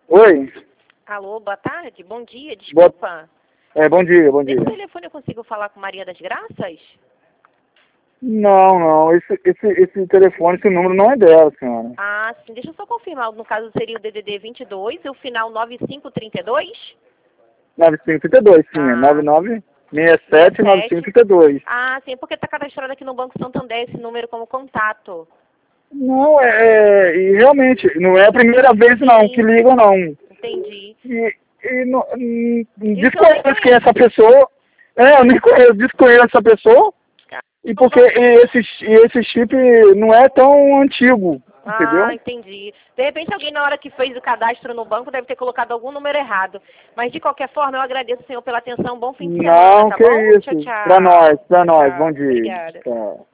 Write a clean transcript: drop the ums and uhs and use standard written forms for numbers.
Oi. Alô, boa tarde, bom dia, Boa... desculpa. Bom dia, bom dia. Nesse telefone eu consigo falar com Maria das Graças? Não, esse telefone, esse número não é dela, senhora. Ah, sim, deixa eu só confirmar, no caso seria o DDD 22 e o final 9532? 9532, sim, é 9967-9532. Ah, sim, porque está cadastrado aqui no Banco Santander esse número como contato. Não, e realmente, não é a primeira vez não, que ligam não. Entendi. Desconheço quem é essa pessoa, eu nem conheço, desconheço essa pessoa, e porque esse chip não é tão antigo, entendeu? Ah, entendi. De repente alguém na hora que fez o cadastro no banco deve ter colocado algum número errado. Mas de qualquer forma, eu agradeço, senhor, pela atenção. Bom fim de semana, Não, tá que bom? isso. Tchau, tchau. Pra nós, Tchau, bom dia. obrigada. Tchau.